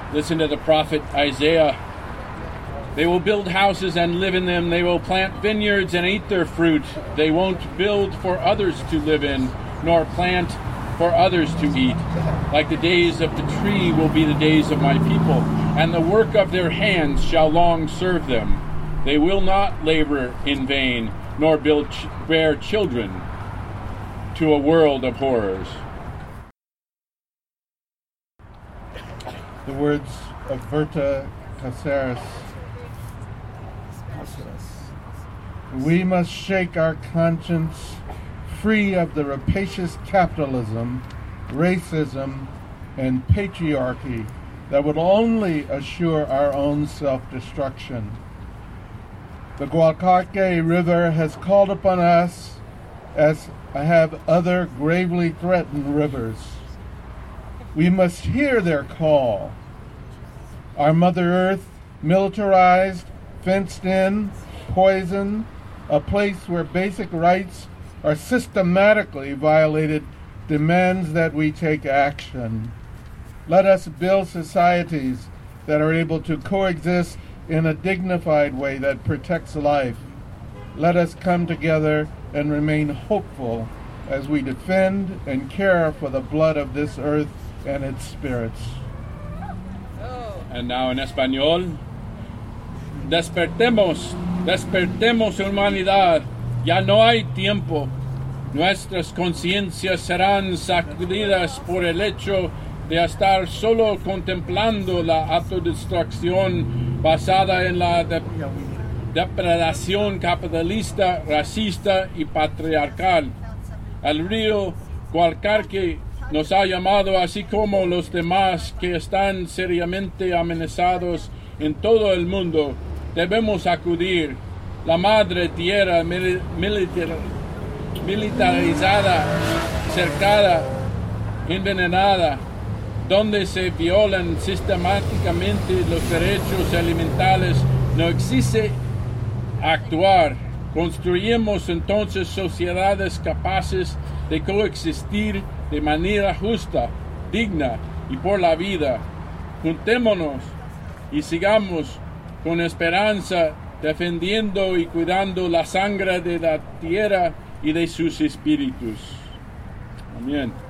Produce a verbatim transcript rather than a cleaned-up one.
Listen to the prophet Isaiah. They will build houses and live in them. They will plant vineyards and eat their fruit. They won't build for others to live in, nor plant for others to eat. Like the days of the tree will be the days of my people, and the work of their hands shall long serve them. They will not labor in vain, nor build ch- bear children to a world of horrors. The words of Berta Cáceres. We must shake our conscience free of the rapacious capitalism, racism, and patriarchy that would only assure our own self-destruction. The Gualcarque River has called upon us, as have other gravely threatened rivers. We must hear their call. Our Mother Earth, militarized, fenced in, poisoned, a place where basic rights are systematically violated, demands that we take action. Let us build societies that are able to coexist in a dignified way that protects life. Let us come together and remain hopeful as we defend and care for the blood of this earth and its spirits. And now in Español. Despertemos, despertemos humanidad, ya no hay tiempo. Nuestras conciencias serán sacudidas por el hecho de estar solo contemplando la autodestrucción basada en la de- depredación capitalista, racista y patriarcal. El río Gualcarque nos ha llamado, así como los demás que están seriamente amenazados en todo el mundo. Debemos acudir. La madre tierra mil- militar- militarizada, cercada, envenenada, donde se violan sistemáticamente los derechos elementales, no existe actuar. Construyemos entonces sociedades capaces de coexistir de manera justa, digna y por la vida. Juntémonos y sigamos con esperanza defendiendo y cuidando la sangre de la tierra y de sus espíritus. Amén.